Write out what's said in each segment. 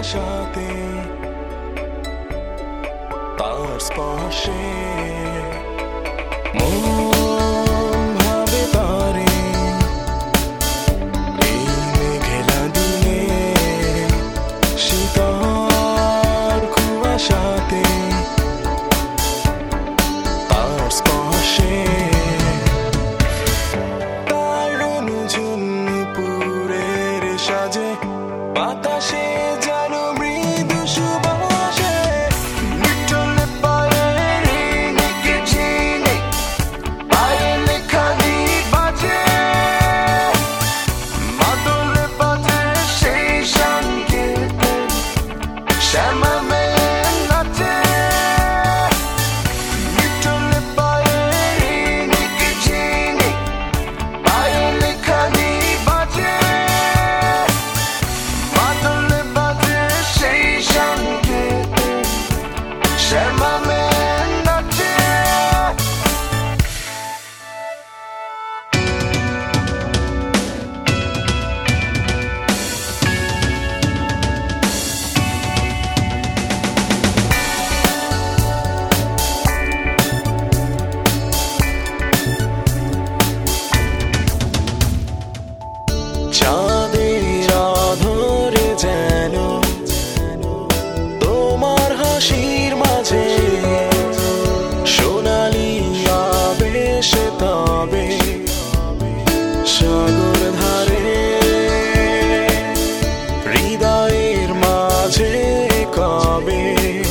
কুয়াশাতে তার স্পর্শে মন ভাবে তারে এই মেঘলা দিনে শীতল কুয়াশাতে তার স্পর্শে তার অনুঝুম পুরের সাজে বাতাসে যেন মৃদু সুবাসে নিটলে পায়ের নিকে চিনে পায়ে লেখা বাজে মাদলে বাজে সেই সঙ্গীতে শ্যামা মেয়ে নাচে নিটলে পায়ের নিকে চিনে পায়ে লেখা বাজে মাদলে বাজে সেই সঙ্গীতে শ্যামা মেয়ে নাচে চাঁদের আঁধরে যেন তোমার হাসির মাঝে সোনালি আবেশে তবে সাগর ধারে হৃদয়ের মাঝে কবে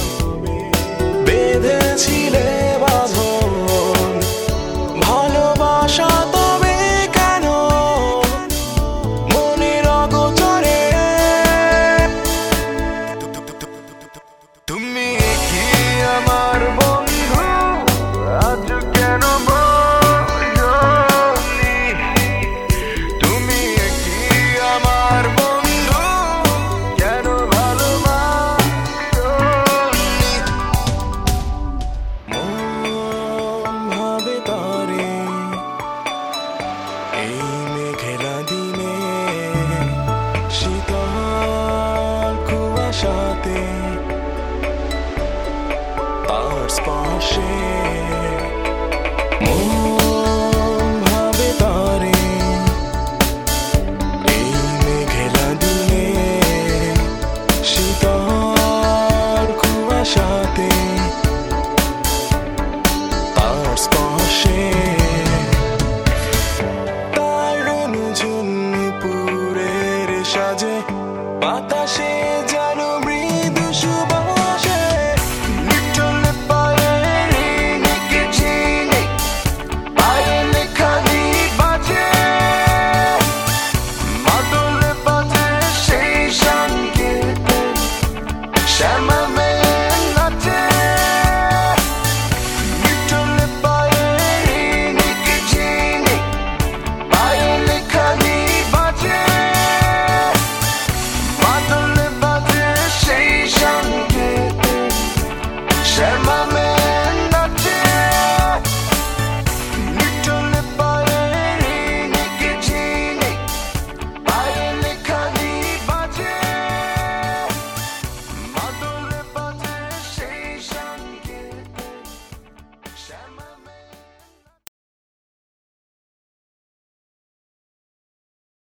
বেঁধেছিলে বাঁধন ভালোবাসা তবে কেন মনের অগোচরে তুমি কি আমার বন্ধু আজ কেন বলনি তুমি কি আমার বন্ধু কেন ভালোবাসনি মন ভাবে তারে এই মেঘলা দিনে শীতল কুয়াশাতে তার স্পর্শে